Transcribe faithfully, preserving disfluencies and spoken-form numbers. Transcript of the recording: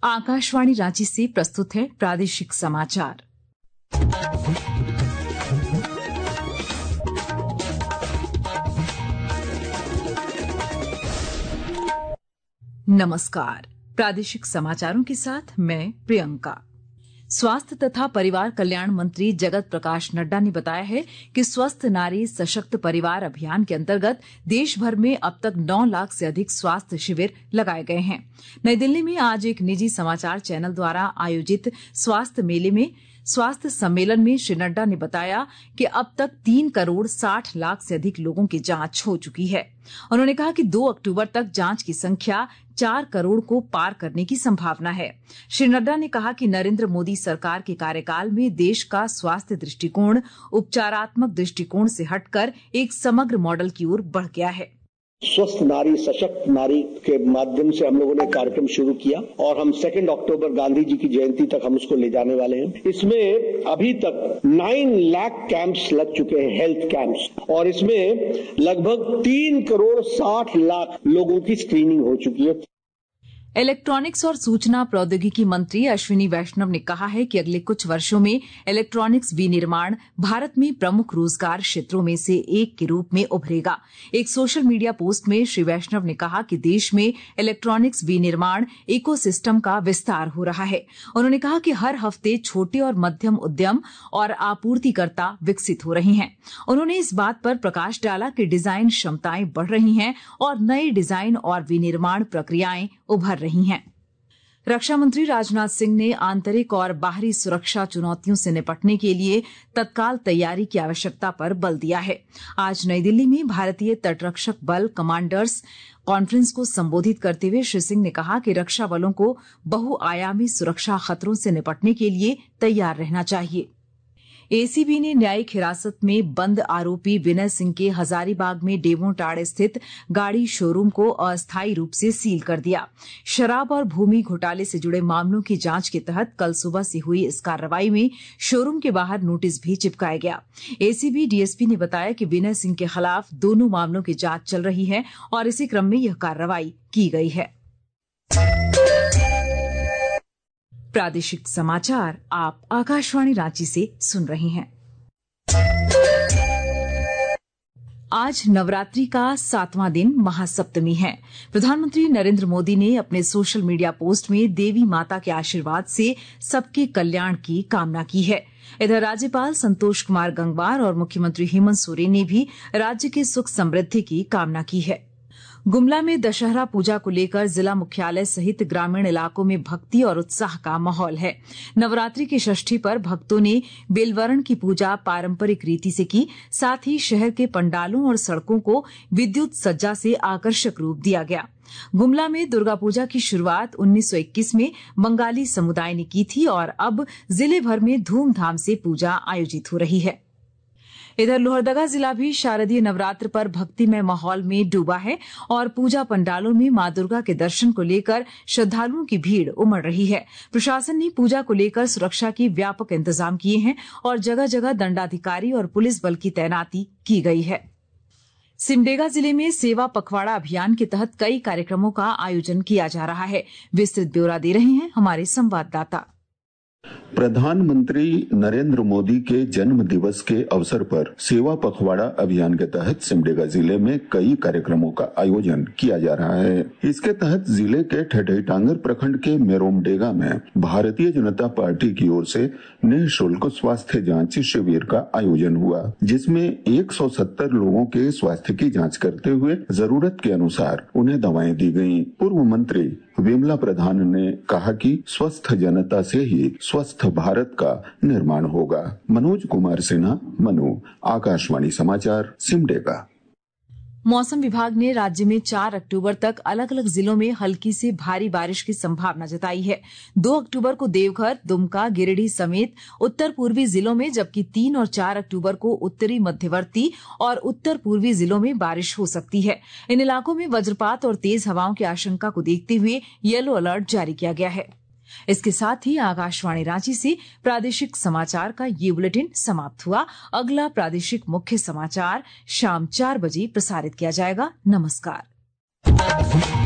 आकाशवाणी रांची से प्रस्तुत है प्रादेशिक समाचार। नमस्कार, प्रादेशिक समाचारों के साथ मैं प्रियंका। स्वास्थ्य तथा परिवार कल्याण मंत्री जगत प्रकाश नड्डा ने बताया है कि स्वस्थ नारी सशक्त परिवार अभियान के अंतर्गत देश भर में अब तक नौ लाख से अधिक स्वास्थ्य शिविर लगाए गए हैं। नई दिल्ली में आज एक निजी समाचार चैनल द्वारा आयोजित स्वास्थ्य मेले में स्वास्थ्य सम्मेलन में श्री नड्डा ने बताया कि अब तक तीन करोड़ साठ लाख से अधिक लोगों की जांच हो चुकी है। उन्होंने कहा कि दो अक्टूबर तक जांच की संख्या चार करोड़ को पार करने की संभावना है। श्री नड्डा ने कहा कि नरेंद्र मोदी सरकार के कार्यकाल में देश का स्वास्थ्य दृष्टिकोण उपचारात्मक दृष्टिकोण से हटकर एक समग्र मॉडल की ओर बढ़ गया है। स्वस्थ नारी सशक्त नारी के माध्यम से हम लोगों ने कार्यक्रम शुरू किया और हम सेकेंड अक्टूबर गांधी जी की जयंती तक हम उसको ले जाने वाले हैं। इसमें अभी तक नाइन लाख कैंप्स लग चुके हैं, हेल्थ कैंप्स, और इसमें लगभग तीन करोड़ साठ लाख लोगों की स्क्रीनिंग हो चुकी है। इलेक्ट्रॉनिक्स और सूचना प्रौद्योगिकी मंत्री अश्विनी वैष्णव ने कहा है कि अगले कुछ वर्षों में इलेक्ट्रॉनिक्स विनिर्माण भारत में प्रमुख रोजगार क्षेत्रों में से एक के रूप में उभरेगा। एक सोशल मीडिया पोस्ट में श्री वैष्णव ने कहा कि देश में इलेक्ट्रॉनिक्स विनिर्माण इकोसिस्टम का विस्तार हो रहा है। उन्होंने कहा कि हर हफ्ते छोटे और मध्यम उद्यम और आपूर्तिकर्ता विकसित हो रहे हैं। उन्होंने इस बात पर प्रकाश डाला कि डिजाइन क्षमताएं बढ़ रही हैं और नए डिजाइन और विनिर्माण प्रक्रियाएं उभर रही हैं। रक्षा मंत्री राजनाथ सिंह ने आंतरिक और बाहरी सुरक्षा चुनौतियों से निपटने के लिए तत्काल तैयारी की आवश्यकता पर बल दिया है। आज नई दिल्ली में भारतीय तटरक्षक बल कमांडर्स कॉन्फ्रेंस को संबोधित करते हुए श्री सिंह ने कहा कि रक्षा बलों को बहुआयामी सुरक्षा खतरों से निपटने के लिए तैयार रहना चाहिए। एसीबी ने न्यायिक हिरासत में बंद आरोपी विनय सिंह के हजारीबाग में डेमोटाड़ स्थित गाड़ी शोरूम को अस्थायी रूप से सील कर दिया। शराब और भूमि घोटाले से जुड़े मामलों की जांच के तहत कल सुबह से हुई इस कार्रवाई में शोरूम के बाहर नोटिस भी चिपकाया गया। एसीबी डीएसपी ने बताया कि विनय सिंह के खिलाफ दोनों मामलों की जांच चल रही है और इसी क्रम में यह कार्रवाई की गई है। प्रादेशिक समाचार आप आकाशवाणी रांची से सुन रहे हैं। आज नवरात्रि का सातवां दिन महासप्तमी है। प्रधानमंत्री नरेंद्र मोदी ने अपने सोशल मीडिया पोस्ट में देवी माता के आशीर्वाद से सबके कल्याण की कामना की है। इधर राज्यपाल संतोष कुमार गंगवार और मुख्यमंत्री हेमंत सोरेन ने भी राज्य के सुख समृद्धि की कामना की है। गुमला में दशहरा पूजा को लेकर जिला मुख्यालय सहित ग्रामीण इलाकों में भक्ति और उत्साह का माहौल है। नवरात्रि की षष्ठी पर भक्तों ने बेलवरण की पूजा पारंपरिक रीति से की। साथ ही शहर के पंडालों और सड़कों को विद्युत सज्जा से आकर्षक रूप दिया गया। गुमला में दुर्गा पूजा की शुरुआत उन्नीस सौ इक्कीस में बंगाली समुदाय ने की थी और अब जिले भर में धूमधाम से पूजा आयोजित हो रही है। इधर लोहरदगा जिला भी शारदीय नवरात्र पर भक्तिमय माहौल में डूबा है और पूजा पंडालों में मां दुर्गा के दर्शन को लेकर श्रद्धालुओं की भीड़ उमड़ रही है। प्रशासन ने पूजा को लेकर सुरक्षा के व्यापक इंतजाम किए हैं और जगह जगह दंडाधिकारी और पुलिस बल की तैनाती की गई है। सिमडेगा जिले में सेवा पखवाड़ा अभियान के तहत कई कार्यक्रमों का आयोजन किया जा रहा है। विस्तृत ब्यौरा दे रहे हैं हमारे संवाददाता। प्रधानमंत्री नरेंद्र मोदी के जन्म दिवस के अवसर पर सेवा पखवाड़ा अभियान के तहत सिमडेगा जिले में कई कार्यक्रमों का आयोजन किया जा रहा है। इसके तहत जिले के ठठईटांगर प्रखंड के मेरोमडेगा में भारतीय जनता पार्टी की ओर से निःशुल्क स्वास्थ्य जांच शिविर का आयोजन हुआ, जिसमें एक सौ सत्तर लोगों के स्वास्थ्य की जांच करते हुए जरूरत के अनुसार उन्हें दवाएं दी गयी। पूर्व मंत्री विमला प्रधान ने कहा कि स्वस्थ जनता से ही स्वस्थ भारत का निर्माण होगा। मनोज कुमार सिन्हा, मनु, आकाशवाणी समाचार, सिमडेगा। मौसम विभाग ने राज्य में चार अक्टूबर तक अलग अलग जिलों में हल्की से भारी बारिश की संभावना जताई है। दो अक्टूबर को देवघर, दुमका, गिरिडीह समेत उत्तर पूर्वी जिलों में, जबकि तीन और चार अक्टूबर को उत्तरी मध्यवर्ती और उत्तर पूर्वी जिलों में बारिश हो सकती है। इन इलाकों में वज्रपात और तेज हवाओं की आशंका को देखते हुए येलो अलर्ट जारी किया गया है। इसके साथ ही आकाशवाणी रांची से प्रादेशिक समाचार का ये बुलेटिन समाप्त हुआ। अगला प्रादेशिक मुख्य समाचार शाम चार बजे प्रसारित किया जाएगा। नमस्कार।